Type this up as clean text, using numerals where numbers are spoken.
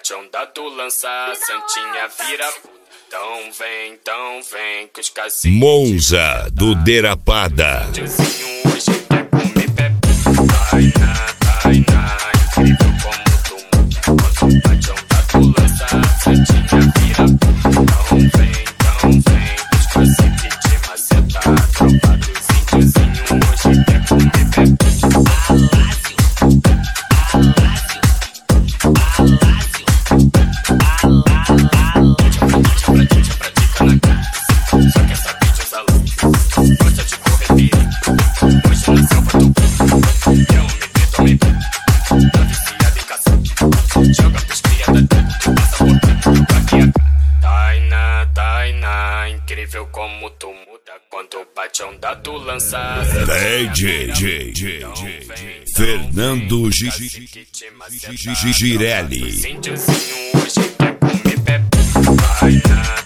bate onda tu lança, Santinha vira puta. Então vem, que os caciques Monza do Derapada. Tiozinho hoje quer comer bebê. Tainá, incrível como tu muda. Quando bate onda tu lança, Santinha vira puta. Então vem, que os caciques te maceta. Tropa dos índiozinho hoje quer comer bebê. Só quer saber de usar luz. Gosta de correr perigo. Hoje na selva do povo. Quer homem preto, tá viciado em caça. Joga pros criadas que passa botando pra guiar. Tainá, incrível como tu muda. Quando bate onda tu lança. DJ Fernando Girelli. Índiozinho hoje quer comer bebê.